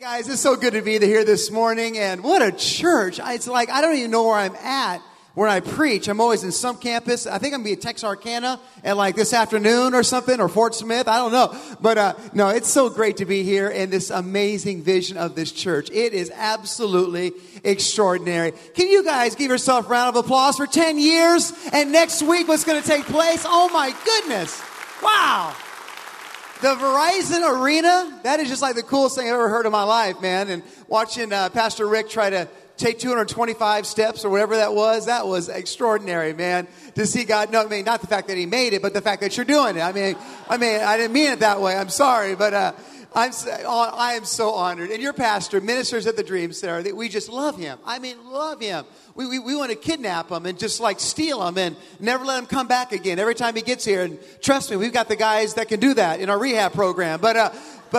Guys, it's so good to be here this morning, and what a church. It's like I don't even know where I'm at when I preach. I'm always in some campus. I think I'm going to be at Texarkana at like this afternoon or something, or Fort Smith. I don't know. But no, it's so great to be here in this amazing vision of this church. It is absolutely extraordinary. Can you guys give yourself a round of applause for 10 years? And next week, what's going to take place? Oh my goodness. Wow. The Verizon Arena, that is just like the coolest thing I've ever heard in my life, man. And watching Pastor Rick try to take 225 steps or whatever that was extraordinary, man. To see God, no, I mean, not the fact that he made it, but the fact that you're doing it. I mean, I didn't mean it that way. I'm sorry, but I am so honored. And your pastor ministers at the Dream Center. That we just love him. I mean, love him. We want to kidnap him and just like steal him and never let him come back again every time he gets here. And trust me, we've got the guys that can do that in our rehab program. But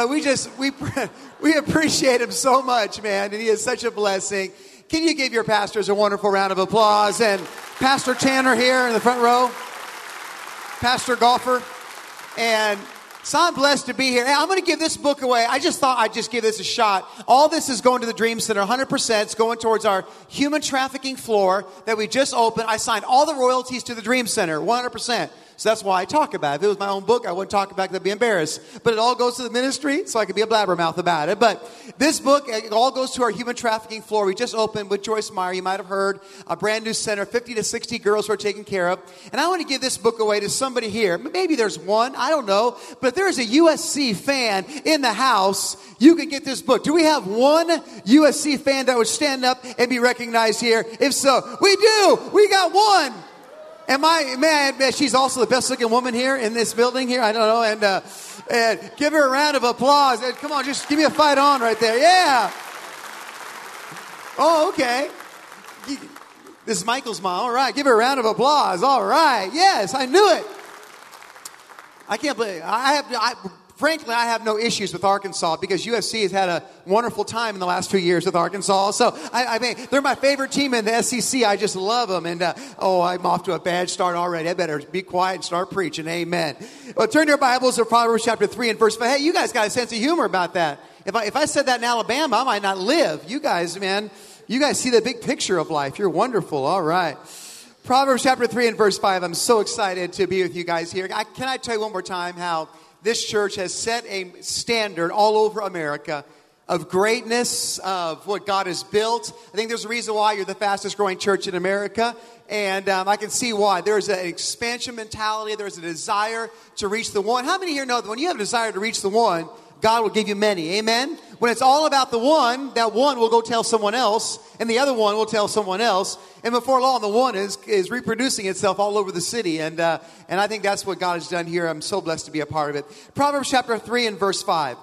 we appreciate him so much, man. And he is such a blessing. Can you give your pastors a wonderful round of applause? And Pastor Tanner here in the front row, Pastor Golfer, and so I'm blessed to be here. Hey, I'm going to give this book away. I just thought I'd just give this a shot. All this is going to the Dream Center, 100%. It's going towards our human trafficking floor that we just opened. I signed all the royalties to the Dream Center, 100%. So that's why I talk about it. If it was my own book, I wouldn't talk about it. I'd be embarrassed. But it all goes to the ministry, so I could be a blabbermouth about it. But this book, it all goes to our human trafficking floor. We just opened with Joyce Meyer. You might have heard a brand new center, 50 to 60 girls who are taken care of. And I want to give this book away to somebody here. Maybe there's one. I don't know. But if there's a USC fan in the house, you can get this book. Do we have one USC fan that would stand up and be recognized here? If so, we do. We got one. And she's also the best looking woman here in this building here. I don't know. And give her a round of applause. And come on, just give me a fight on right there. Yeah. Oh, okay. This is Michael's mom. All right. Give her a round of applause. All right. Yes, I knew it. I can't believe it. Frankly, I have no issues with Arkansas because USC has had a wonderful time in the last few years with Arkansas. So, I mean, they're my favorite team in the SEC. I just love them. And, I'm off to a bad start already. I better be quiet and start preaching. Amen. Well, turn your Bibles to Proverbs chapter 3 and verse 5. Hey, you guys got a sense of humor about that. If I said that in Alabama, I might not live. You guys, man, you guys see the big picture of life. You're wonderful. All right. Proverbs chapter 3 and verse 5. I'm so excited to be with you guys here. Can I tell you one more time how this church has set a standard all over America of greatness, of what God has built. I think there's a reason why you're the fastest growing church in America. And I can see why. There's an expansion mentality. There's a desire to reach the one. How many here know that when you have a desire to reach the one, God will give you many? Amen? When it's all about the one, that one will go tell someone else, and the other one will tell someone else. And before long, the one is reproducing itself all over the city. And I think that's what God has done here. I'm so blessed to be a part of it. Proverbs chapter 3 and verse 5.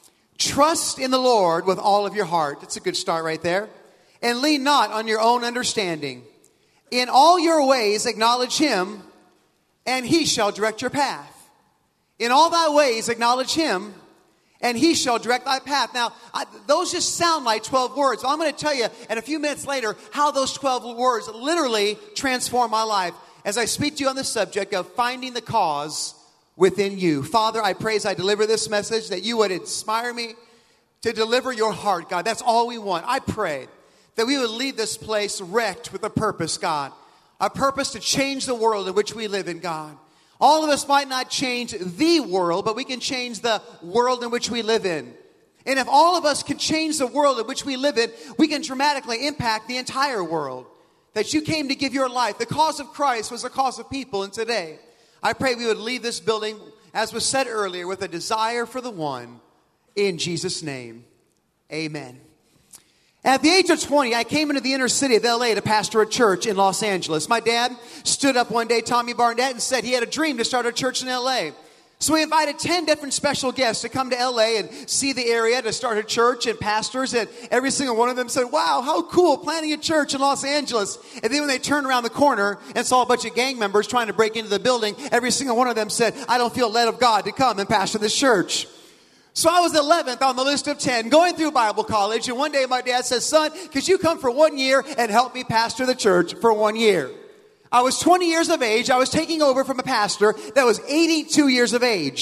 Trust in the Lord with all of your heart. That's a good start right there. And lean not on your own understanding. In all your ways acknowledge him, and he shall direct your path. In all thy ways acknowledge him, and he shall direct thy path. Now, those just sound like 12 words. So I'm going to tell you in a few minutes later how those 12 words literally transform my life as I speak to you on the subject of finding the cause within you. Father, I pray as I deliver this message that you would inspire me to deliver your heart, God. That's all we want. I pray that we would leave this place wrecked with a purpose, God. A purpose to change the world in which we live in, God. All of us might not change the world, but we can change the world in which we live in. And if all of us can change the world in which we live in, we can dramatically impact the entire world. That you came to give your life. The cause of Christ was the cause of people. And today, I pray we would leave this building, as was said earlier, with a desire for the one. In Jesus' name, amen. At the age of 20, I came into the inner city of L.A. to pastor a church in Los Angeles. My dad stood up one day, Tommy Barnett, and said he had a dream to start a church in L.A. So we invited 10 different special guests to come to L.A. and see the area to start a church and pastors. And every single one of them said, wow, how cool, planting a church in Los Angeles. And then when they turned around the corner and saw a bunch of gang members trying to break into the building, every single one of them said, I don't feel led of God to come and pastor this church. So I was 11th on the list of 10 going through Bible college. And one day my dad says, son, could you come for 1 year and help me pastor the church for 1 year? I was 20 years of age. I was taking over from a pastor that was 82 years of age.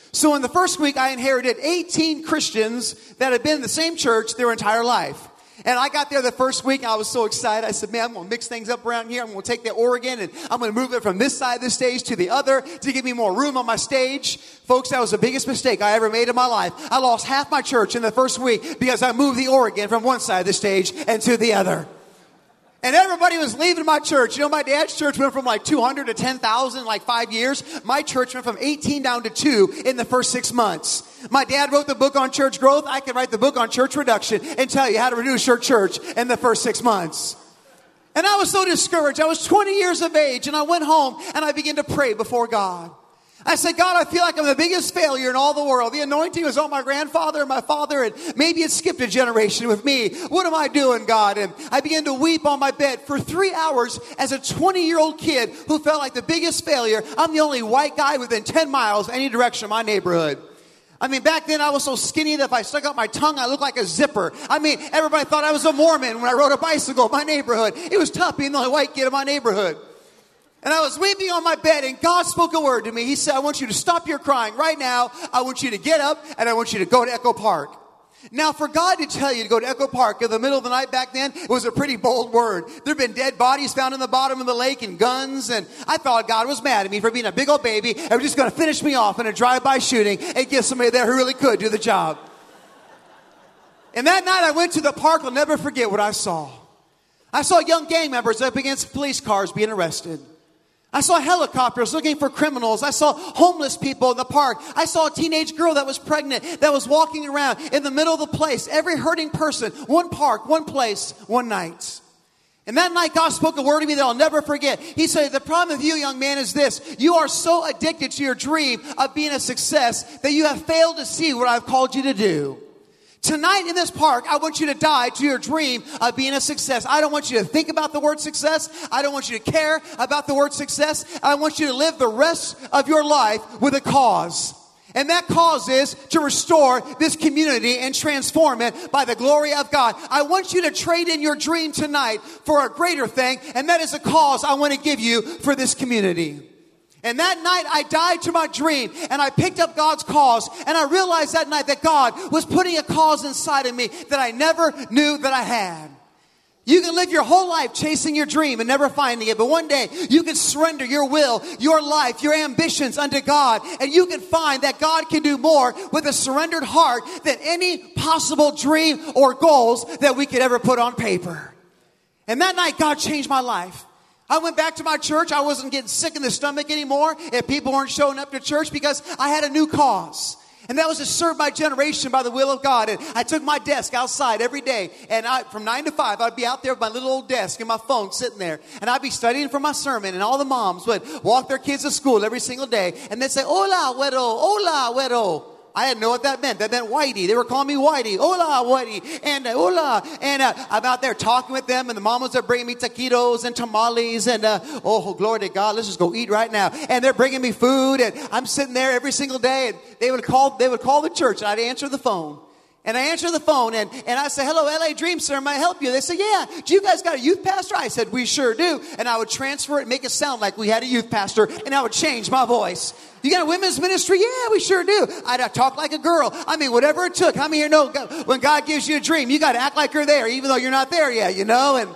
So in the first week, I inherited 18 Christians that had been in the same church their entire life. And I got there the first week, and I was so excited. I said, man, I'm going to mix things up around here. I'm going to take the organ, and I'm going to move it from this side of the stage to the other to give me more room on my stage. Folks, that was the biggest mistake I ever made in my life. I lost half my church in the first week because I moved the organ from one side of the stage and to the other. And everybody was leaving my church. You know, my dad's church went from like 200 to 10,000 in like 5 years. My church went from 18 down to 2 in the first 6 months. My dad wrote the book on church growth. I can write the book on church reduction and tell you how to reduce your church in the first 6 months. And I was so discouraged. I was 20 years of age, and I went home and I began to pray before God. I said, God, I feel like I'm the biggest failure in all the world. The anointing was on my grandfather and my father, and maybe it skipped a generation with me. What am I doing, God? And I began to weep on my bed for 3 hours as a 20-year-old kid who felt like the biggest failure. I'm the only white guy within 10 miles any direction of my neighborhood. I mean, back then I was so skinny that if I stuck out my tongue, I looked like a zipper. I mean, everybody thought I was a Mormon when I rode a bicycle in my neighborhood. It was tough being the only white kid in my neighborhood. And I was weeping on my bed, and God spoke a word to me. He said, I want you to stop your crying right now. I want you to get up, and I want you to go to Echo Park. Now, for God to tell you to go to Echo Park in the middle of the night back then, it was a pretty bold word. There have been dead bodies found in the bottom of the lake and guns, and I thought God was mad at me for being a big old baby and was just going to finish me off in a drive-by shooting and get somebody there who really could do the job. And that night I went to the park. I'll never forget what I saw. I saw young gang members up against police cars being arrested. I saw helicopters looking for criminals. I saw homeless people in the park. I saw a teenage girl that was pregnant that was walking around in the middle of the place. Every hurting person, one park, one place, one night. And that night God spoke a word to me that I'll never forget. He said, the problem with you, young man, is this. You are so addicted to your dream of being a success that you have failed to see what I've called you to do. Tonight in this park, I want you to die to your dream of being a success. I don't want you to think about the word success. I don't want you to care about the word success. I want you to live the rest of your life with a cause. And that cause is to restore this community and transform it by the glory of God. I want you to trade in your dream tonight for a greater thing, and that is a cause I want to give you for this community. And that night I died to my dream, and I picked up God's cause, and I realized that night that God was putting a cause inside of me that I never knew that I had. You can live your whole life chasing your dream and never finding it, but one day you can surrender your will, your life, your ambitions unto God, and you can find that God can do more with a surrendered heart than any possible dream or goals that we could ever put on paper. And that night God changed my life. I went back to my church. I wasn't getting sick in the stomach anymore if people weren't showing up to church because I had a new cause. And that was to serve my generation by the will of God. And I took my desk outside every day. And from 9 to 5, I'd be out there with my little old desk and my phone sitting there. And I'd be studying for my sermon. And all the moms would walk their kids to school every single day. And they'd say, hola, güero, hola, güero. I didn't know what that meant. That meant Whitey. They were calling me Whitey. Hola, Whitey. And hola. And I'm out there talking with them. And the mamas are bringing me taquitos and tamales. And oh, glory to God. Let's just go eat right now. And they're bringing me food. And I'm sitting there every single day. And they would call the church. And I'd answer the phone. And I answer the phone, and I say, hello, LA Dream Center, may I help you? They say, yeah, do you guys got a youth pastor? I said, we sure do. And I would transfer it and make it sound like we had a youth pastor, and I would change my voice. You got a women's ministry? Yeah, we sure do. I'd talk like a girl. I mean, whatever it took. How many here know when God gives you a dream, you got to act like you're there, even though you're not there yet, you know? And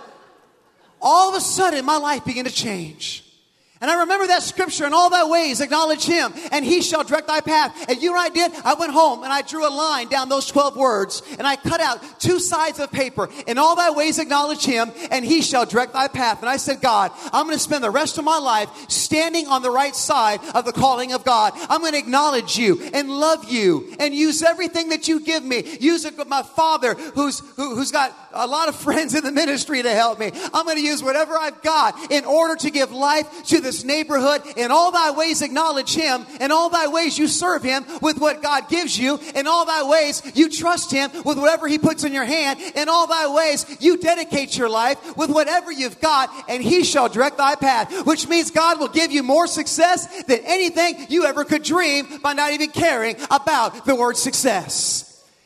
all of a sudden, my life began to change. And I remember that scripture, in all thy ways acknowledge him, and he shall direct thy path. And you know what I did? I went home and I drew a line down those 12 words, and I cut out 2 sides of paper. In all thy ways acknowledge him, and he shall direct thy path. And I said, God, I'm going to spend the rest of my life standing on the right side of the calling of God. I'm going to acknowledge you and love you and use everything that you give me. Use it with my father who's got a lot of friends in the ministry to help me. I'm going to use whatever I've got in order to give life to this neighborhood. In all thy ways acknowledge him. In all thy ways you serve him with what God gives you. In all thy ways you trust him with whatever he puts in your hand. In all thy ways you dedicate your life with whatever you've got, and he shall direct thy path. Which means God will give you more success than anything you ever could dream by not even caring about the word success.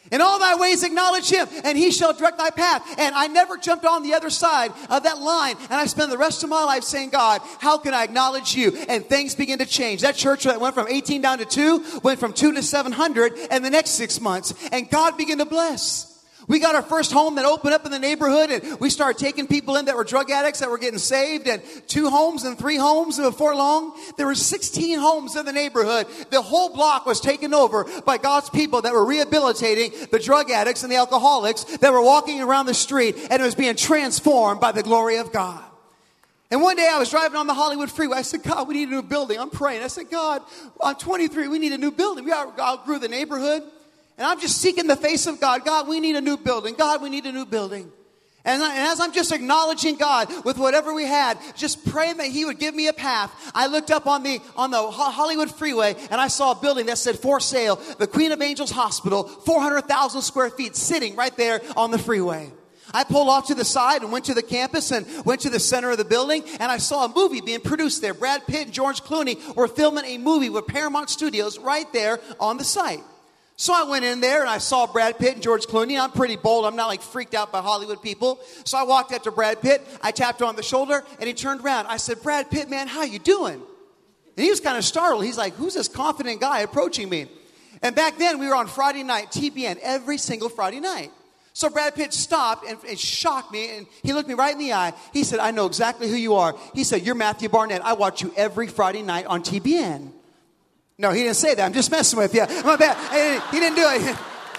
In all thy ways acknowledge him, and he shall direct thy path. And I never jumped on the other side of that line. And I spent the rest of my life saying, God, how can I acknowledge you? And things begin to change. That church that went from 18 down to 2, went from 2 to 700 in the next 6 months. And God began to bless. We got our first home that opened up in the neighborhood, and we started taking people in that were drug addicts that were getting saved, and 2 homes and 3 homes. And before long, there were 16 homes in the neighborhood. The whole block was taken over by God's people that were rehabilitating the drug addicts and the alcoholics that were walking around the street, and it was being transformed by the glory of God. And one day I was driving on the Hollywood freeway. I said, God, we need a new building. I'm praying. I said, God, I'm 23. We need a new building. We outgrew the neighborhood. And I'm just seeking the face of God. God, we need a new building. God, we need a new building. And as I'm just acknowledging God with whatever we had, just praying that he would give me a path, I looked up on the Hollywood freeway, and I saw a building that said for sale, the Queen of Angels Hospital, 400,000 square feet, sitting right there on the freeway. I pulled off to the side and went to the campus and went to the center of the building, and I saw a movie being produced there. Brad Pitt and George Clooney were filming a movie with Paramount Studios right there on the site. So I went in there and I saw Brad Pitt and George Clooney. I'm pretty bold. I'm not like freaked out by Hollywood people. So I walked up to Brad Pitt. I tapped him on the shoulder and he turned around. I said, Brad Pitt, man, how you doing? And he was kind of startled. He's like, who's this confident guy approaching me? And back then we were on Friday night, TBN, every single Friday night. So Brad Pitt stopped and it shocked me, and he looked me right in the eye. He said, I know exactly who you are. He said, you're Matthew Barnett. I watch you every Friday night on TBN. No, he didn't say that. I'm just messing with you. My bad. He didn't do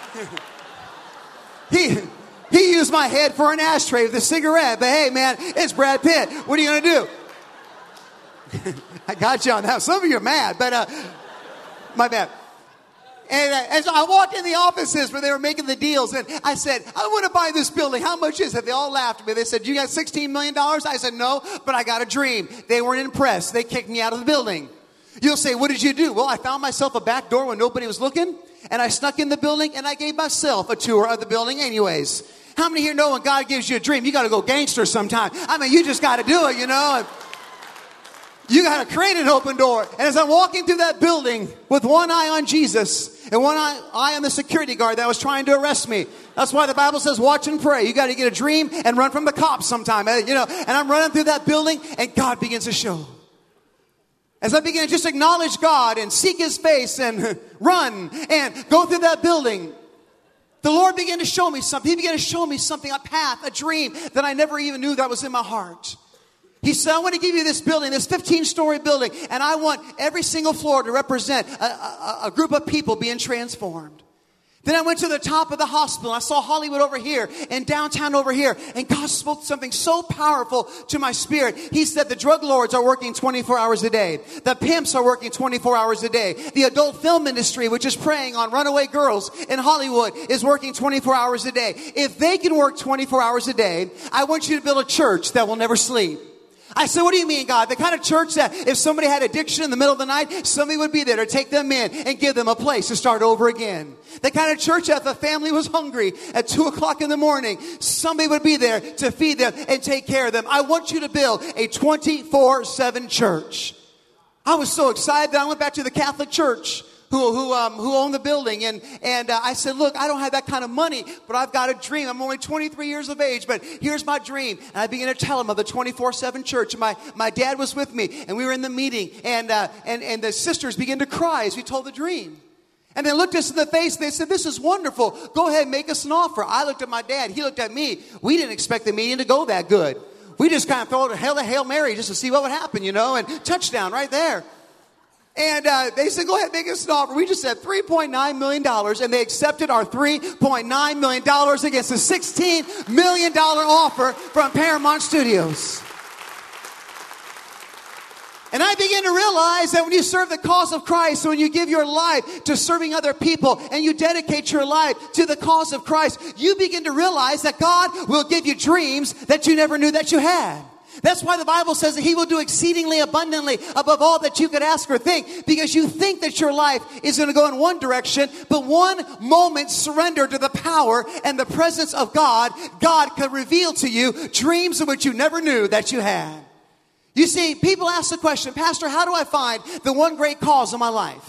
it. He used my head for an ashtray with a cigarette. But hey, man, it's Brad Pitt. What are you going to do? I got you on that. Some of you are mad, but my bad. And so I walked in the offices where they were making the deals, and I said, I want to buy this building. How much is it? They all laughed at me. They said, you got $16 million? I said, no, but I got a dream. They weren't impressed. They kicked me out of the building. You'll say, what did you do? Well, I found myself a back door when nobody was looking, and I snuck in the building, and I gave myself a tour of the building anyways. How many here know when God gives you a dream, you got to go gangster sometime? I mean, you just got to do it, you know. You got to create an open door. And as I'm walking through that building with one eye on Jesus and one eye on the security guard that was trying to arrest me. That's why the Bible says watch and pray. You got to get a dream and run from the cops sometime, you know. And I'm running through that building, and God begins to show. As I begin to just acknowledge God and seek his face and run and go through that building, the Lord began to show me something. He began to show me something, a path, a dream that I never even knew that was in my heart. He said, I want to give you this building, this 15-story building, and I want every single floor to represent a group of people being transformed. Then I went to the top of the hospital. I saw Hollywood over here and downtown over here. And God spoke something so powerful to my spirit. He said the drug lords are working 24 hours a day. The pimps are working 24 hours a day. The adult film industry, which is preying on runaway girls in Hollywood, is working 24 hours a day. If they can work 24 hours a day, I want you to build a church that will never sleep. I said, what do you mean, God? The kind of church that if somebody had addiction in the middle of the night, somebody would be there to take them in and give them a place to start over again. The kind of church that if the family was hungry at 2 o'clock in the morning, somebody would be there to feed them and take care of them. I want you to build a 24/7 church. I was so excited that I went back to the Catholic Church who owned the building. And I said, look, I don't have that kind of money, but I've got a dream. I'm only 23 years of age, but here's my dream. And I began to tell him of the 24/7 church. My dad was with me, and we were in the meeting, and the sisters began to cry as we told the dream. And they looked us in the face, and they said, this is wonderful. Go ahead and make us an offer. I looked at my dad. He looked at me. We didn't expect the meeting to go that good. We just kind of throw a Hail Mary just to see what would happen, you know, and touchdown right there. And they said, go ahead, make us an offer. We just said $3.9 million, and they accepted our $3.9 million against a $16 million offer from Paramount Studios. And I began to realize that when you serve the cause of Christ, when you give your life to serving other people, and you dedicate your life to the cause of Christ, you begin to realize that God will give you dreams that you never knew that you had. That's why the Bible says that he will do exceedingly abundantly above all that you could ask or think, because you think that your life is going to go in one direction, but one moment surrender to the power and the presence of God, God can reveal to you dreams of which you never knew that you had. You see, people ask the question, Pastor, how do I find the one great cause of my life?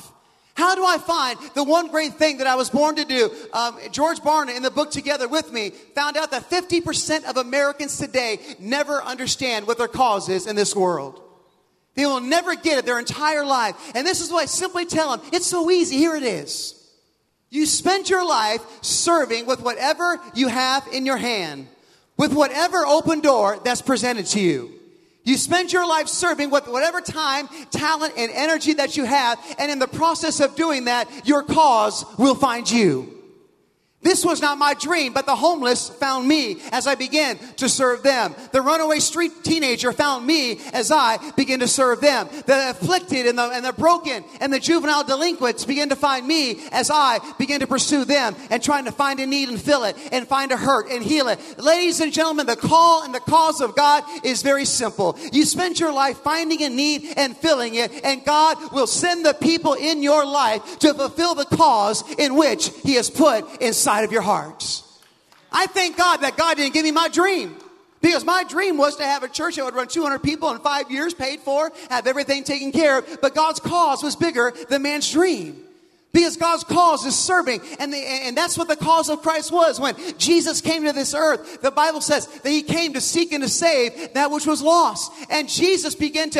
How do I find the one great thing that I was born to do? George Barna, in the book Together With Me, found out that 50% of Americans today never understand what their cause is in this world. They will never get it their entire life. And this is what I simply tell them. It's so easy. Here it is. You spend your life serving with whatever you have in your hand, with whatever open door that's presented to you. You spend your life serving with whatever time, talent, and energy that you have. And in the process of doing that, your cause will find you. This was not my dream, but the homeless found me as I began to serve them. The runaway street teenager found me as I began to serve them. The afflicted and the broken and the juvenile delinquents began to find me as I began to pursue them and trying to find a need and fill it and find a hurt and heal it. Ladies and gentlemen, the call and the cause of God is very simple. You spend your life finding a need and filling it, and God will send the people in your life to fulfill the cause in which He has put inside of your hearts. I thank God that God didn't give me my dream, because my dream was to have a church that would run 200 people in 5 years, paid for, have everything taken care of. But God's cause was bigger than man's dream. Because God's cause is serving. And that's what the cause of Christ was. When Jesus came to this earth, the Bible says that He came to seek and to save that which was lost. And Jesus began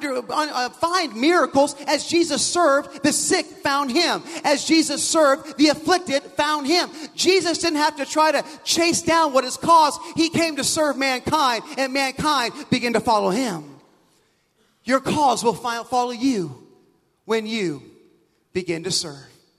to find miracles as Jesus served. The sick found Him. As Jesus served, the afflicted found Him. Jesus didn't have to try to chase down what His cause. He came to serve mankind, and mankind began to follow Him. Your cause will follow you when you begin to serve.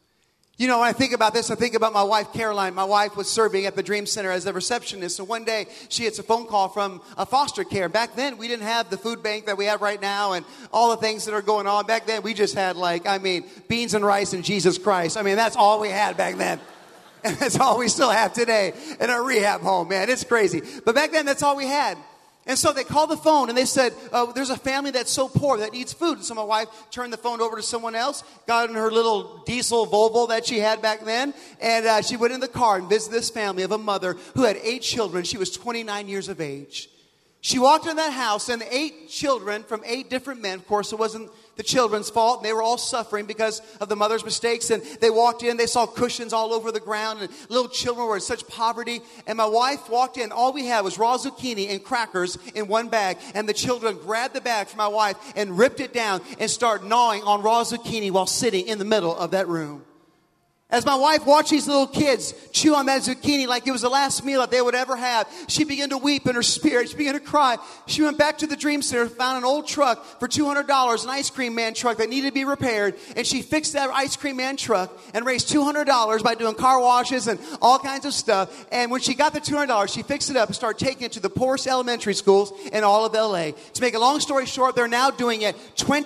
You know, when I think about this, I think about my wife, Caroline. My wife was serving at the Dream Center as the receptionist. And one day, she gets a phone call from a foster care. Back then, we didn't have the food bank that we have right now and all the things that are going on. Back then, we just had beans and rice and Jesus Christ. That's all we had back then. And that's all we still have today in our rehab home, man. It's crazy. But back then, that's all we had. And so they called the phone and they said, there's a family that's so poor that needs food. And so my wife turned the phone over to someone else, got in her little diesel Volvo that she had back then, and she went in the car and visited this family of a mother who had 8 children. She was 29 years of age. She walked in that house, and 8 children from 8 different men. Of course, it wasn't the children's fault. They were all suffering because of the mother's mistakes. And they walked in, they saw cushions all over the ground, and little children were in such poverty. And my wife walked in, all we had was raw zucchini and crackers in one bag. And the children grabbed the bag from my wife and ripped it down and started gnawing on raw zucchini while sitting in the middle of that room. As my wife watched these little kids chew on that zucchini like it was the last meal that they would ever have, she began to weep in her spirit. She began to cry. She went back to the Dream Center, found an old truck for $200, an ice cream man truck that needed to be repaired. And she fixed that ice cream man truck and raised $200 by doing car washes and all kinds of stuff. And when she got the $200, she fixed it up and started taking it to the poorest elementary schools in all of LA. To make a long story short, they're now doing it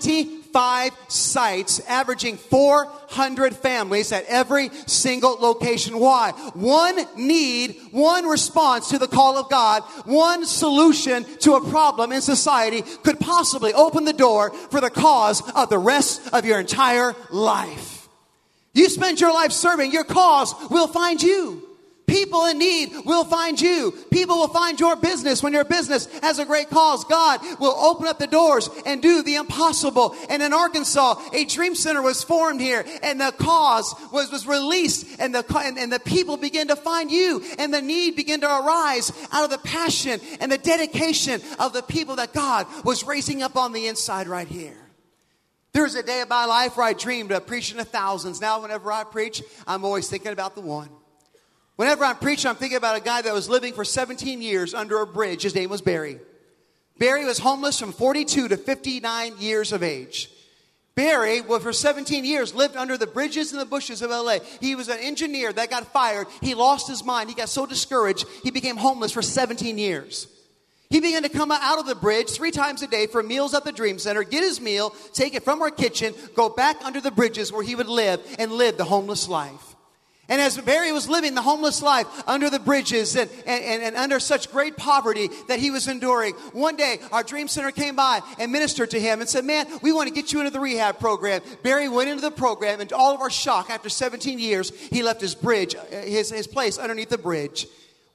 25 sites, averaging 400 families at every single location. Why? One need, one response to the call of God, one solution to a problem in society could possibly open the door for the cause of the rest of your entire life. You spend your life serving, your cause will find you. People in need will find you. People will find your business when your business has a great cause. God will open up the doors and do the impossible. And in Arkansas, a Dream Center was formed here, and the cause was released, and the people began to find you, and the need began to arise out of the passion and the dedication of the people that God was raising up on the inside right here. There was a day of my life where I dreamed of preaching to thousands. Now, whenever I preach, I'm always thinking about the one. Whenever I'm preaching, I'm thinking about a guy that was living for 17 years under a bridge. His name was Barry. Barry was homeless from 42 to 59 years of age. Barry, for 17 years, lived under the bridges and the bushes of LA. He was an engineer that got fired. He lost his mind. He got so discouraged, he became homeless for 17 years. He began to come out of the bridge 3 times a day for meals at the Dream Center, get his meal, take it from our kitchen, go back under the bridges where he would live and live the homeless life. And as Barry was living the homeless life under the bridges and under such great poverty that he was enduring, one day our Dream Center came by and ministered to him and said, man, we want to get you into the rehab program. Barry went into the program, and to all of our shock, after 17 years, he left his bridge, his place underneath the bridge.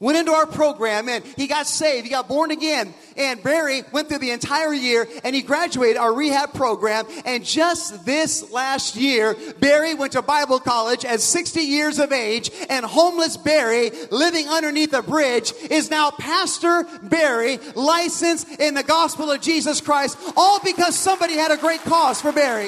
went into our program, and he got saved. He got born again. And Barry went through the entire year, and he graduated our rehab program. And just this last year, Barry went to Bible college at 60 years of age, and homeless Barry, living underneath a bridge, is now Pastor Barry, licensed in the gospel of Jesus Christ, all because somebody had a great cause for Barry.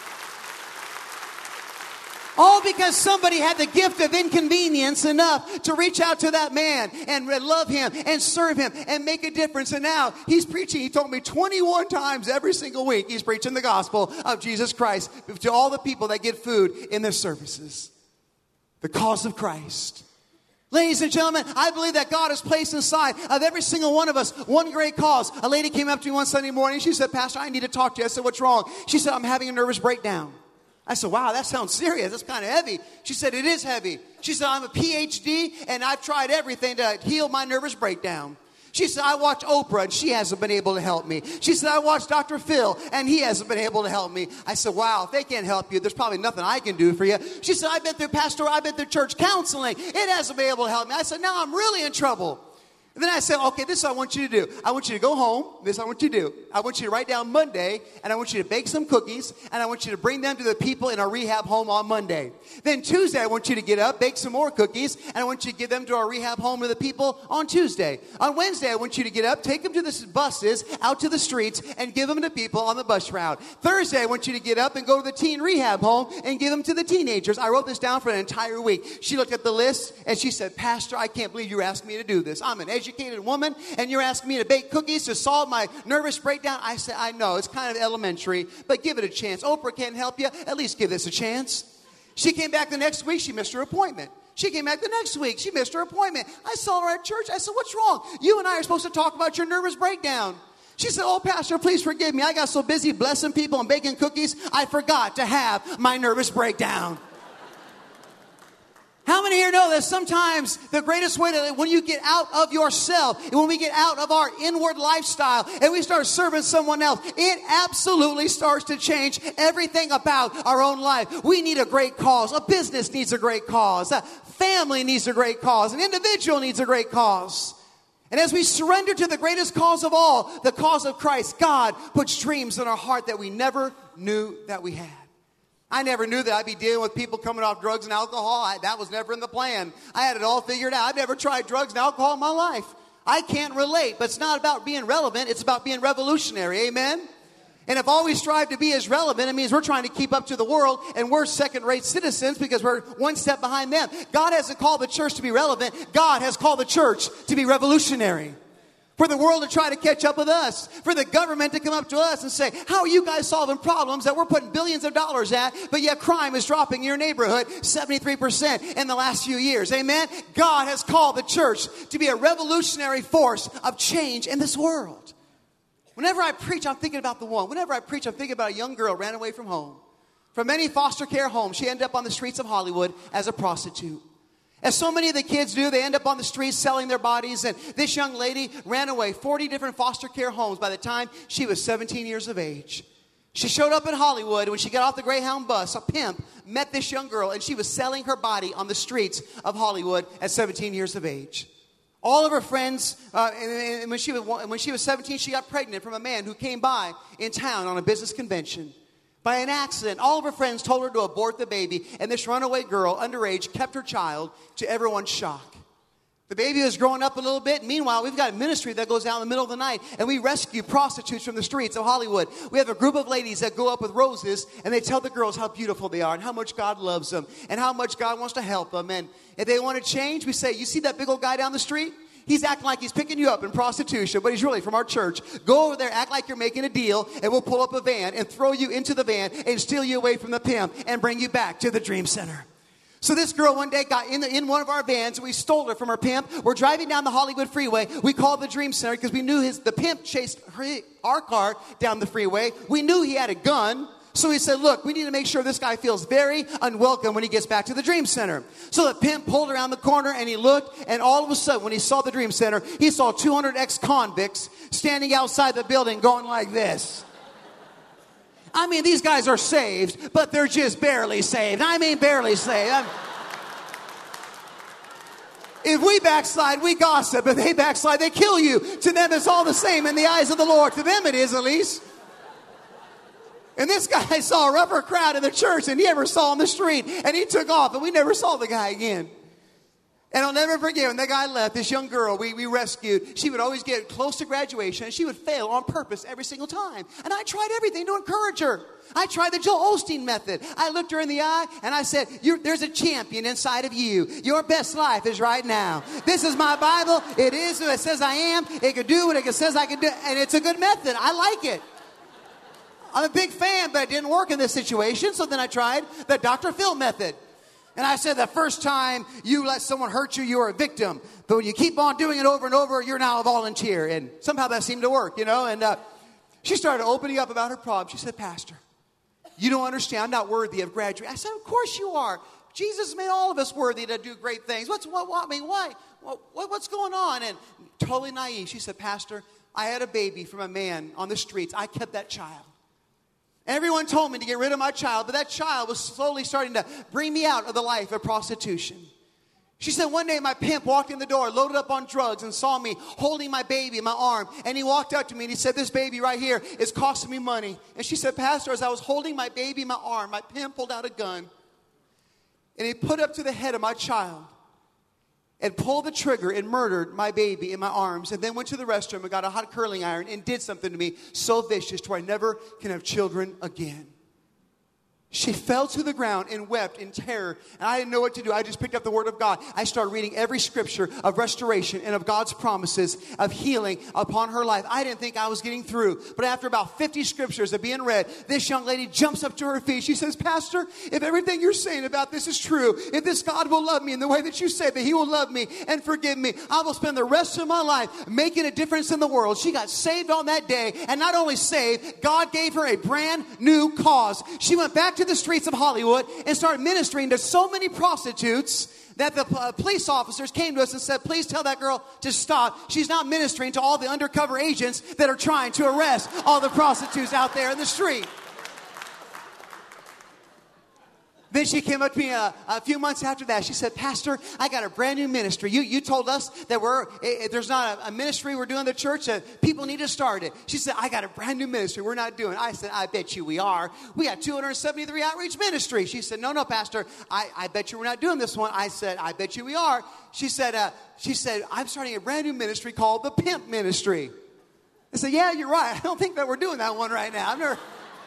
All because somebody had the gift of inconvenience enough to reach out to that man and love him and serve him and make a difference. And now he's preaching. He told me 21 times every single week he's preaching the gospel of Jesus Christ to all the people that get food in their services. The cause of Christ. Ladies and gentlemen, I believe that God has placed inside of every single one of us one great cause. A lady came up to me one Sunday morning. She said, Pastor, I need to talk to you. I said, what's wrong? She said, I'm having a nervous breakdown. I said, wow, that sounds serious. That's kind of heavy. She said, it is heavy. She said, I'm a PhD, and I've tried everything to heal my nervous breakdown. She said, I watch Oprah, and she hasn't been able to help me. She said, I watch Dr. Phil, and he hasn't been able to help me. I said, wow, if they can't help you, there's probably nothing I can do for you. She said, I've been through church counseling. It hasn't been able to help me. I said, now I'm really in trouble. And then I said, okay, this is what I want you to do. I want you to go home. This is what I want you to do. I want you to write down Monday, and I want you to bake some cookies, and I want you to bring them to the people in our rehab home on Monday. Then Tuesday, I want you to get up, bake some more cookies, and I want you to give them to our rehab home to the people on Tuesday. On Wednesday, I want you to get up, take them to the buses, out to the streets, and give them to people on the bus route. Thursday, I want you to get up and go to the teen rehab home and give them to the teenagers. I wrote this down for an entire week. She looked at the list, and she said, Pastor, I can't believe you're asking me to do this. I'm an educated woman, and you're asking me to bake cookies to solve my nervous breakdown. I said, I know, it's kind of elementary, but give it a chance. Oprah can't help you. At least give this a chance. She came back the next week. She missed her appointment. She came back the next week. She missed her appointment. I saw her at church. I said, what's wrong? You and I are supposed to talk about your nervous breakdown. She said, oh, Pastor, please forgive me. I got so busy blessing people and baking cookies, I forgot to have my nervous breakdown. How many here know that sometimes the greatest way to, when you get out of yourself, and when we get out of our inward lifestyle and we start serving someone else, it absolutely starts to change everything about our own life. We need a great cause. A business needs a great cause. A family needs a great cause. An individual needs a great cause. And as we surrender to the greatest cause of all, the cause of Christ, God puts dreams in our heart that we never knew that we had. I never knew that I'd be dealing with people coming off drugs and alcohol. That was never in the plan. I had it all figured out. I've never tried drugs and alcohol in my life. I can't relate, but it's not about being relevant. It's about being revolutionary. Amen? And if all we strive to be is relevant, it means we're trying to keep up to the world, and we're second-rate citizens because we're one step behind them. God hasn't called the church to be relevant. God has called the church to be revolutionary. For the world to try to catch up with us. For the government to come up to us and say, how are you guys solving problems that we're putting billions of dollars at, but yet crime is dropping in your neighborhood 73% in the last few years. Amen? God has called the church to be a revolutionary force of change in this world. Whenever I preach, I'm thinking about the one. Whenever I preach, I'm thinking about a young girl who ran away from home. From many foster care homes, she ended up on the streets of Hollywood as a prostitute. As so many of the kids do, they end up on the streets selling their bodies. And this young lady ran away 40 different foster care homes by the time she was 17 years of age. She showed up in Hollywood. When she got off the Greyhound bus, a pimp met this young girl, and she was selling her body on the streets of Hollywood at 17 years of age. All of her friends, and when she was 17, she got pregnant from a man who came by in town on a business convention. By an accident, all of her friends told her to abort the baby, and this runaway girl, underage, kept her child to everyone's shock. The baby was growing up a little bit. And meanwhile, we've got a ministry that goes out in the middle of the night, and we rescue prostitutes from the streets of Hollywood. We have a group of ladies that go up with roses, and they tell the girls how beautiful they are and how much God loves them and how much God wants to help them. And if they want to change, we say, you see that big old guy down the street? He's acting like he's picking you up in prostitution, but he's really from our church. Go over there, act like you're making a deal, and we'll pull up a van and throw you into the van and steal you away from the pimp and bring you back to the Dream Center. So this girl one day got in one of our vans, and we stole her from her pimp. We're driving down the Hollywood freeway. We called the Dream Center because we knew the pimp chased our car down the freeway. We knew he had a gun. So he said, look, we need to make sure this guy feels very unwelcome when he gets back to the Dream Center. So the pimp pulled around the corner, and he looked, and all of a sudden, when he saw the Dream Center, he saw 200 ex-convicts standing outside the building going like this. I mean, these guys are saved, but they're just barely saved. I mean, barely saved. If we backslide, we gossip. If they backslide, they kill you. To them, it's all the same in the eyes of the Lord. To them, it is at least. And this guy saw a rougher crowd in the church than he ever saw on the street. And he took off, and we never saw the guy again. And I'll never forget when that guy left, this young girl we rescued, she would always get close to graduation, and she would fail on purpose every single time. And I tried everything to encourage her. I tried the Joel Osteen method. I looked her in the eye, and I said, there's a champion inside of you. Your best life is right now. This is my Bible. It is who it says I am. It can do what it says I can do. And it's a good method. I like it. I'm a big fan, but it didn't work in this situation. So then I tried the Dr. Phil method. And I said, the first time you let someone hurt you, you're a victim. But when you keep on doing it over and over, you're now a volunteer. And somehow that seemed to work, you know. And she started opening up about her problem. She said, Pastor, you don't understand. I'm not worthy of graduating. I said, of course you are. Jesus made all of us worthy to do great things. What's going on? And totally naive. She said, Pastor, I had a baby from a man on the streets. I kept that child. Everyone told me to get rid of my child, but that child was slowly starting to bring me out of the life of prostitution. She said one day my pimp walked in the door, loaded up on drugs, and saw me holding my baby in my arm. And he walked up to me and he said, this baby right here is costing me money. And she said, Pastor, as I was holding my baby in my arm, my pimp pulled out a gun. And he put up to the head of my child and pulled the trigger and murdered my baby in my arms, and then went to the restroom and got a hot curling iron and did something to me so vicious to where I never can have children again. She fell to the ground and wept in terror, and I didn't know what to do. I just picked up the Word of God. I started reading every scripture of restoration and of God's promises of healing upon her life. I didn't think I was getting through, but after about 50 scriptures of being read, this young lady jumps up to her feet. She says, Pastor, if everything you're saying about this is true, if this God will love me in the way that you say that He will love me and forgive me, I will spend the rest of my life making a difference in the world. She got saved on that day, and not only saved, God gave her a brand new cause. She went back to the streets of Hollywood and started ministering to so many prostitutes that the police officers came to us and said, please tell that girl to stop. She's not ministering to all the undercover agents that are trying to arrest all the prostitutes out there in the street. Then she came up to me a few months after that. She said, Pastor, I got a brand new ministry. You told us that there's not a ministry we're doing in the church, that people need to start it. She said, I got a brand new ministry we're not doing. I said, I bet you we are. We got 273 outreach ministries. She said, no, Pastor, I bet you we're not doing this one. I said, I bet you we are. She said, I'm starting a brand new ministry called the Pimp Ministry. I said, yeah, you're right. I don't think that we're doing that one right now. I've never...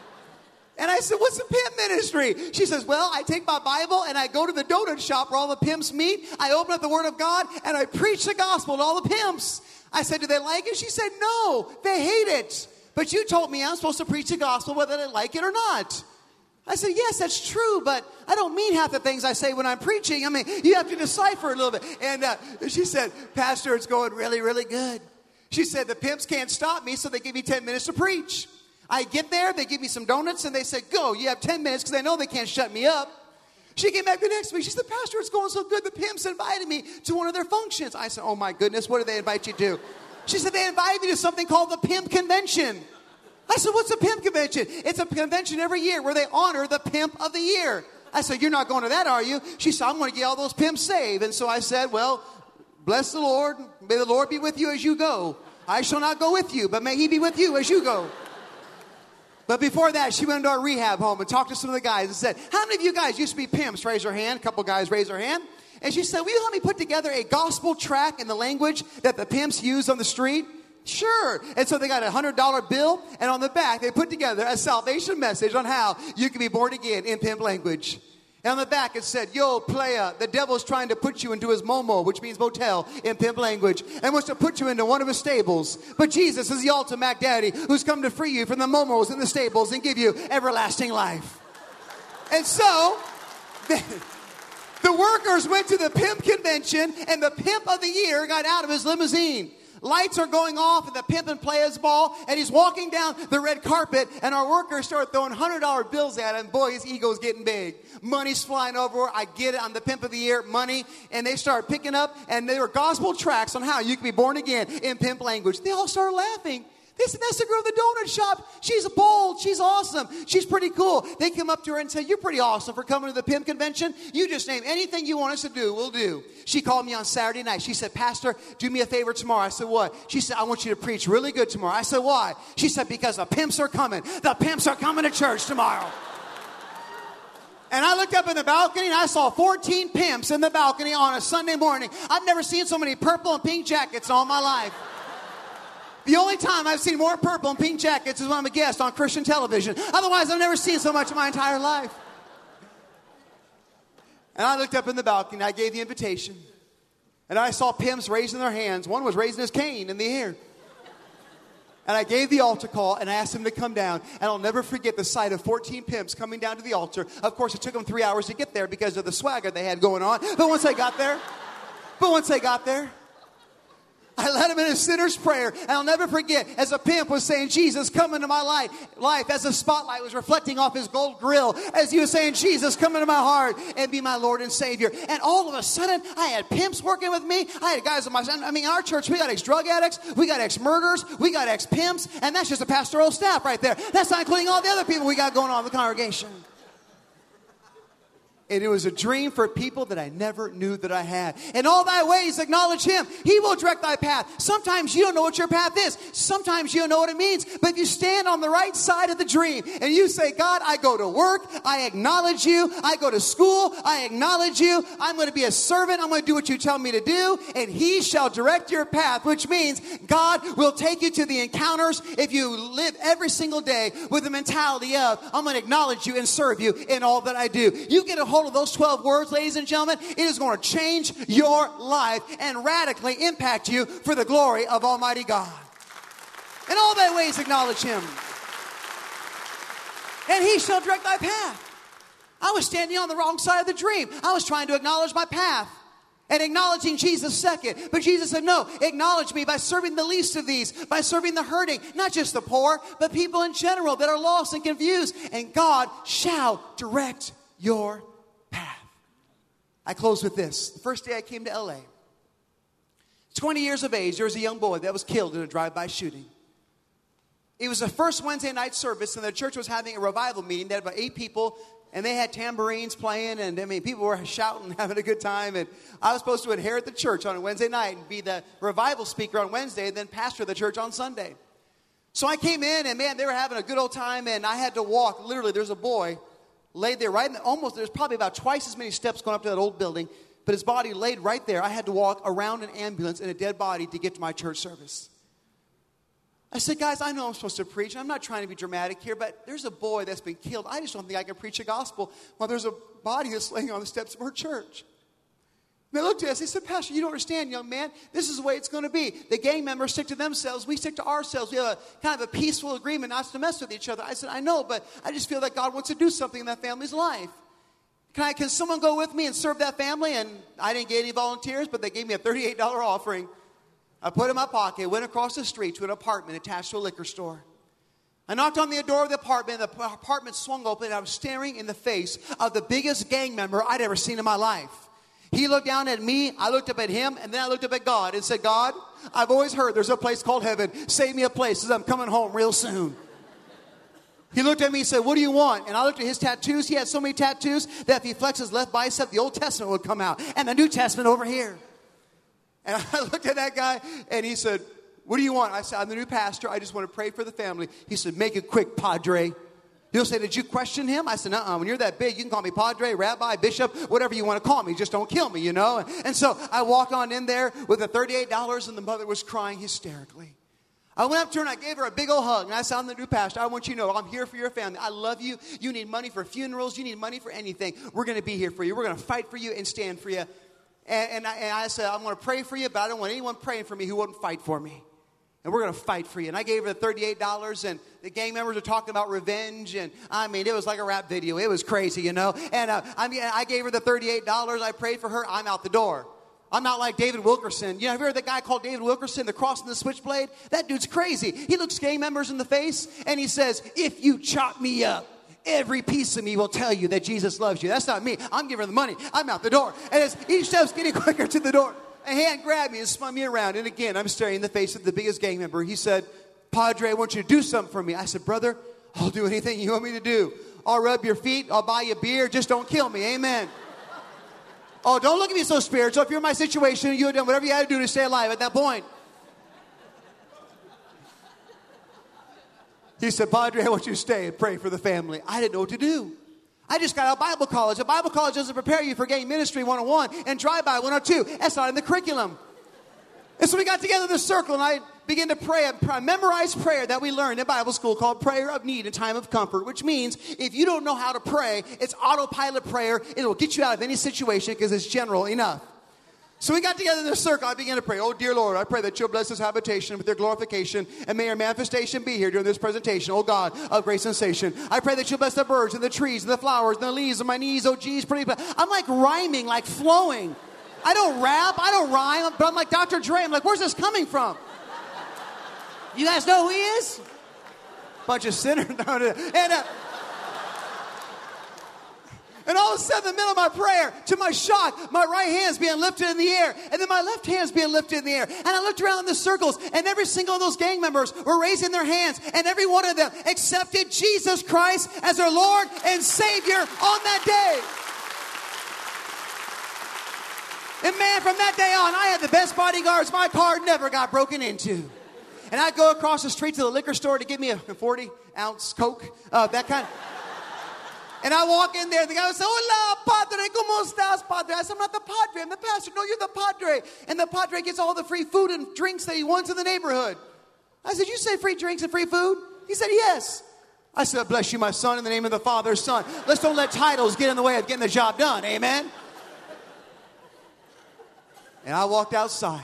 And I said, what's the pimp ministry? She says, well, I take my Bible and I go to the donut shop where all the pimps meet. I open up the Word of God and I preach the gospel to all the pimps. I said, do they like it? She said, no, they hate it. But you told me I'm supposed to preach the gospel whether they like it or not. I said, yes, that's true, but I don't mean half the things I say when I'm preaching. I mean, you have to decipher a little bit. And she said, Pastor, it's going really, really good. She said, the pimps can't stop me, so they give me 10 minutes to preach. I get there, they give me some donuts, and they say, go, you have 10 minutes, because they know they can't shut me up. She came back the next week. She said, Pastor, it's going so good. The pimps invited me to one of their functions. I said, oh, my goodness, what did they invite you to? She said, they invited me to something called the Pimp Convention. I said, what's a Pimp Convention? It's a convention every year where they honor the Pimp of the Year. I said, you're not going to that, are you? She said, I'm going to get all those pimps saved. And so I said, well, bless the Lord. May the Lord be with you as you go. I shall not go with you, but may He be with you as you go. But before that, she went into our rehab home and talked to some of the guys and said, how many of you guys used to be pimps? Raise your hand. A couple guys raised their hand. And she said, will you help me put together a gospel track in the language that the pimps use on the street? Sure. And so they got a $100 bill, and on the back, they put together a salvation message on how you can be born again in pimp language. And on the back, it said, yo, playa, the devil's trying to put you into his momo, which means motel in pimp language, and wants to put you into one of his stables. But Jesus is the ultimate Mac Daddy who's come to free you from the momos in the stables and give you everlasting life. And so, the workers went to the pimp convention, and the Pimp of the Year got out of his limousine. Lights are going off at the Pimp and Players Ball, and he's walking down the red carpet, and our workers start throwing $100 bills at him. Boy, his ego's getting big. Money's flying over. I get it. I'm the Pimp of the Year. Money. And they start picking up, and they were gospel tracks on how you can be born again in pimp language. They all started laughing. They said, that's the girl at the donut shop. She's bold. She's awesome. She's pretty cool. They come up to her and say, you're pretty awesome for coming to the pimp convention. You just name anything you want us to do, we'll do. She called me on Saturday night. She said, Pastor, do me a favor tomorrow. I said, what? She said, I want you to preach really good tomorrow. I said, why? She said, because the pimps are coming. The pimps are coming to church tomorrow. And I looked up in the balcony and I saw 14 pimps in the balcony on a Sunday morning. I've never seen so many purple and pink jackets in all my life. The only time I've seen more purple and pink jackets is when I'm a guest on Christian television. Otherwise, I've never seen so much in my entire life. And I looked up in the balcony. I gave the invitation. And I saw pimps raising their hands. One was raising his cane in the air. And I gave the altar call, and I asked them to come down. And I'll never forget the sight of 14 pimps coming down to the altar. Of course, it took them 3 hours to get there because of the swagger they had going on. But once they got there, I led him in a sinner's prayer. And I'll never forget, as a pimp was saying, Jesus, come into my life, as the spotlight was reflecting off his gold grill, as he was saying, Jesus, come into my heart and be my Lord and Savior. And all of a sudden, I had pimps working with me. I had guys in our church, we got ex-drug addicts, we got ex-murderers, we got ex-pimps, and that's just the pastoral staff right there. That's not including all the other people we got going on in the congregation. And it was a dream for people that I never knew that I had. In all thy ways, acknowledge him. He will direct thy path. Sometimes you don't know what your path is. Sometimes you don't know what it means. But if you stand on the right side of the dream and you say, God, I go to work. I acknowledge you. I go to school. I acknowledge you. I'm going to be a servant. I'm going to do what you tell me to do. And he shall direct your path, which means God will take you to the encounters if you live every single day with the mentality of, I'm going to acknowledge you and serve you in all that I do. You get a hold of those 12 words, ladies and gentlemen, it is going to change your life and radically impact you for the glory of Almighty God. In all thy ways acknowledge him, and he shall direct thy path. I was standing on the wrong side of the dream. I was trying to acknowledge my path and acknowledging Jesus second. But Jesus said, no, acknowledge me by serving the least of these, by serving the hurting, not just the poor, but people in general that are lost and confused. And God shall direct your path. I close with this. The first day I came to LA, 20 years of age, there was a young boy that was killed in a drive-by shooting. It was the first Wednesday night service, and the church was having a revival meeting. They had about 8 people, and they had tambourines playing, and people were shouting, having a good time. And I was supposed to inherit the church on a Wednesday night and be the revival speaker on Wednesday and then pastor the church on Sunday. So I came in, and man, they were having a good old time, and I had to walk. Literally, there's a boy laid there right in there's probably about twice as many steps going up to that old building, but his body laid right there. I had to walk around an ambulance in a dead body to get to my church service. I said, guys, I know I'm supposed to preach. I'm not trying to be dramatic here, but there's a boy that's been killed. I just don't think I can preach the gospel while there's a body that's laying on the steps of our church. And they looked at us. They said, Pastor, you don't understand, young man. This is the way it's going to be. The gang members stick to themselves. We stick to ourselves. We have a kind of a peaceful agreement not to mess with each other. I said, I know, but I just feel that God wants to do something in that family's life. Can someone go with me and serve that family? And I didn't get any volunteers, but they gave me a $38 offering. I put it in my pocket, went across the street to an apartment attached to a liquor store. I knocked on the door of the apartment. The apartment swung open, and I was staring in the face of the biggest gang member I'd ever seen in my life. He looked down at me, I looked up at him, and then I looked up at God and said, God, I've always heard there's a place called heaven. Save me a place because I'm coming home real soon. He looked at me and said, what do you want? And I looked at his tattoos. He had so many tattoos that if he flexed his left bicep, the Old Testament would come out and the New Testament over here. And I looked at that guy and he said, what do you want? I said, I'm the new pastor. I just want to pray for the family. He said, make it quick, Padre. He'll say, did you question him? I said, when you're that big, you can call me Padre, Rabbi, Bishop, whatever you want to call me. Just don't kill me, you know. And so I walked on in there with the $38, and the mother was crying hysterically. I went up to her and I gave her a big old hug. And I said, I'm the new pastor. I want you to know I'm here for your family. I love you. You need money for funerals. You need money for anything. We're going to be here for you. We're going to fight for you and stand for you. And I said, I'm going to pray for you, but I don't want anyone praying for me who wouldn't fight for me. And we're going to fight for you. And I gave her the $38, and the gang members were talking about revenge. And, it was like a rap video. It was crazy, you know. And, I gave her the $38. I prayed for her. I'm out the door. I'm not like David Wilkerson. You know, have you heard that guy called David Wilkerson, the cross and the switchblade? That dude's crazy. He looks gang members in the face, and he says, if you chop me up, every piece of me will tell you that Jesus loves you. That's not me. I'm giving her the money. I'm out the door. And as each step's getting quicker to the door, a hand grabbed me and spun me around. And again, I'm staring in the face of the biggest gang member. He said, Padre, I want you to do something for me. I said, brother, I'll do anything you want me to do. I'll rub your feet. I'll buy you beer. Just don't kill me. Amen. Oh, don't look at me so spiritual. If you're in my situation, you have done whatever you had to do to stay alive at that point. He said, Padre, I want you to stay and pray for the family. I didn't know what to do. I just got out of Bible college. A Bible college doesn't prepare you for getting ministry 101 and drive-by 102. That's not in the curriculum. And so we got together in this circle, and I began to pray a memorized prayer that we learned in Bible school called prayer of need in time of comfort, which means if you don't know how to pray, it's autopilot prayer. It will get you out of any situation because it's general enough. So we got together in this circle. I began to pray, oh, dear Lord, I pray that you'll bless this habitation with your glorification, and may your manifestation be here during this presentation, oh God of great sensation. I pray that you'll bless the birds and the trees and the flowers and the leaves on my knees, oh, geez, pretty. I'm like rhyming, like flowing. I don't rap, I don't rhyme, but I'm like Dr. Dre. I'm like, where's this coming from? You guys know who he is? Bunch of sinners. And all of a sudden, in the middle of my prayer, to my shock, my right hand's being lifted in the air, and then my left hand's being lifted in the air. And I looked around in the circles, and every single of those gang members were raising their hands, and every one of them accepted Jesus Christ as their Lord and Savior on that day. And man, from that day on, I had the best bodyguards. My car never got broken into. And I'd go across the street to the liquor store to get me a 40-ounce Coke, that kind of... And I walk in there, the guy would say, hola, Padre, ¿cómo estás, Padre? I said, I'm not the Padre, I'm the pastor. No, you're the Padre. And the Padre gets all the free food and drinks that he wants in the neighborhood. I said, you say free drinks and free food? He said, yes. I said, bless you, my son, in the name of the Father, Son. Let's don't let titles get in the way of getting the job done, amen? And I walked outside.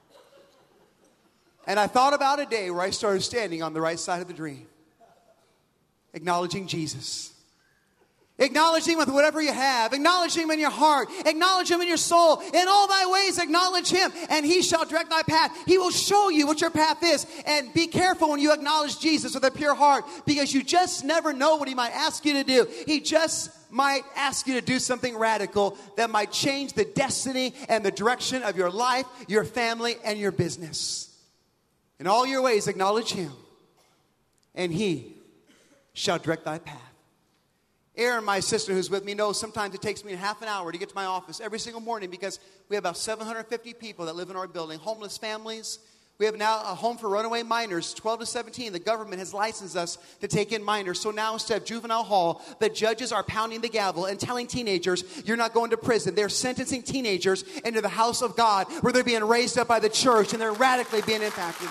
And I thought about a day where I started standing on the right side of the dream, acknowledging Jesus. Acknowledge him with whatever you have. Acknowledge him in your heart. Acknowledge him in your soul. In all thy ways acknowledge him, and he shall direct thy path. He will show you what your path is. And be careful when you acknowledge Jesus with a pure heart, because you just never know what he might ask you to do. He just might ask you to do something radical that might change the destiny and the direction of your life, your family, and your business. In all your ways acknowledge him, and he shall direct thy path. Erin, my sister who's with me, knows sometimes it takes me half an hour to get to my office every single morning because we have about 750 people that live in our building, homeless families. We have now a home for runaway minors, 12 to 17. The government has licensed us to take in minors. So now instead of juvenile hall, the judges are pounding the gavel and telling teenagers, you're not going to prison. They're sentencing teenagers into the house of God where they're being raised up by the church and they're radically being impacted.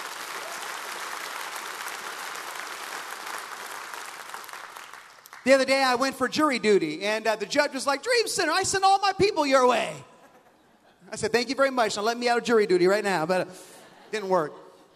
The other day, I went for jury duty, and the judge was like, Dream Center, I sent all my people your way. I said, thank you very much. Now let me out of jury duty right now, but it didn't work.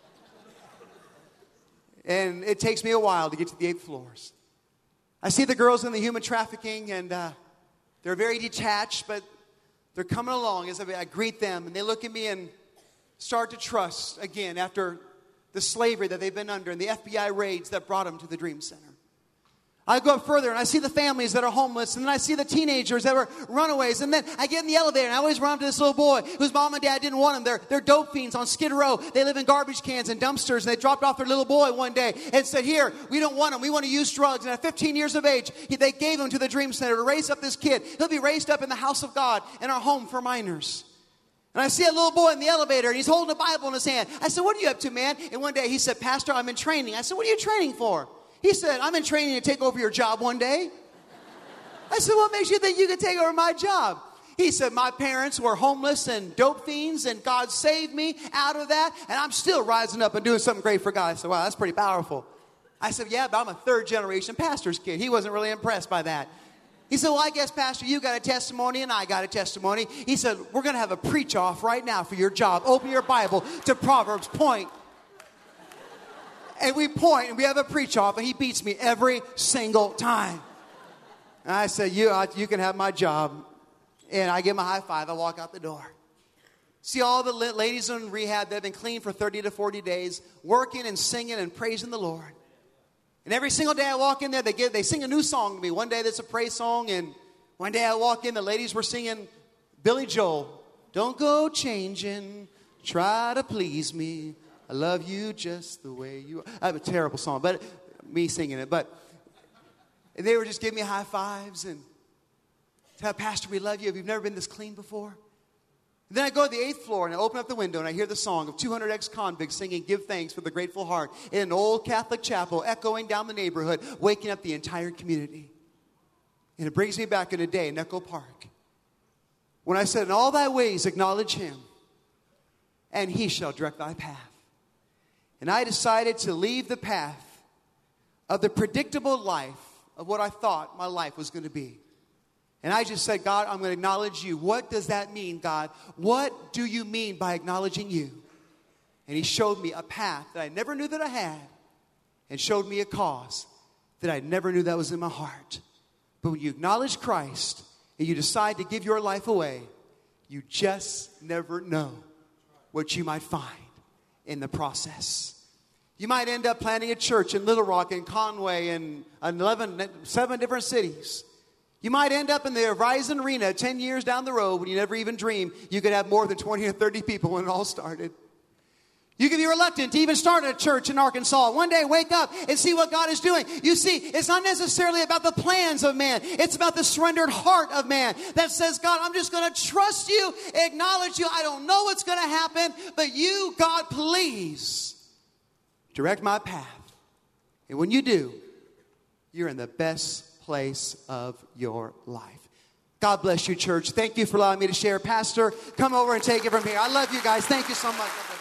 And it takes me a while to get to the 8th floors. I see the girls in the human trafficking, and they're very detached, but they're coming along as I greet them, and they look at me and start to trust again after the slavery that they've been under and the FBI raids that brought them to the Dream Center. I go up further, and I see the families that are homeless, and then I see the teenagers that were runaways, and then I get in the elevator, and I always run up to this little boy whose mom and dad didn't want him. They're dope fiends on Skid Row. They live in garbage cans and dumpsters, and they dropped off their little boy one day and said, here, we don't want him. We want to use drugs. And at 15 years of age, they gave him to the Dream Center to raise up this kid. He'll be raised up in the house of God in our home for minors. And I see a little boy in the elevator, and he's holding a Bible in his hand. I said, what are you up to, man? And one day he said, Pastor, I'm in training. I said, what are you training for? He said, I'm in training to take over your job one day. I said, what makes you think you can take over my job? He said, my parents were homeless and dope fiends, and God saved me out of that, and I'm still rising up and doing something great for God. I said, wow, that's pretty powerful. I said, yeah, but I'm a third-generation pastor's kid. He wasn't really impressed by that. He said, well, I guess, Pastor, you got a testimony, and I got a testimony. He said, we're going to have a preach-off right now for your job. Open your Bible to Proverbs, point. And we point, and we have a preach-off, and he beats me every single time. And I said, you can have my job. And I give him a high five. I walk out the door. See all the ladies in rehab that have been clean for 30 to 40 days, working and singing and praising the Lord. And every single day I walk in there, they sing a new song to me. One day that's a praise song, and one day I walk in, the ladies were singing Billy Joel. Don't go changing, try to please me. I love you just the way you are. I have a terrible song, but me singing it. But they were just giving me high fives and tell Pastor, we love you. Have you never been this clean before? And then I go to the 8th floor and I open up the window and I hear the song of 200 ex-convicts singing Give Thanks for the Grateful Heart in an old Catholic chapel echoing down the neighborhood, waking up the entire community. And it brings me back in a day in Echo Park when I said, in all thy ways acknowledge him and he shall direct thy path. And I decided to leave the path of the predictable life of what I thought my life was going to be. And I just said, God, I'm going to acknowledge you. What does that mean, God? What do you mean by acknowledging you? And he showed me a path that I never knew that I had and showed me a cause that I never knew that was in my heart. But when you acknowledge Christ and you decide to give your life away, you just never know what you might find in the process. You might end up planting a church in Little Rock and Conway and 7 different cities. You might end up in the Verizon Arena 10 years down the road when you never even dreamed you could have more than 20 or 30 people when it all started. You can be reluctant to even start a church in Arkansas. One day, wake up and see what God is doing. You see, it's not necessarily about the plans of man. It's about the surrendered heart of man that says, God, I'm just going to trust you, acknowledge you. I don't know what's going to happen, but you, God, please direct my path. And when you do, you're in the best place of your life. God bless you, church. Thank you for allowing me to share. Pastor, come over and take it from here. I love you guys. Thank you so much.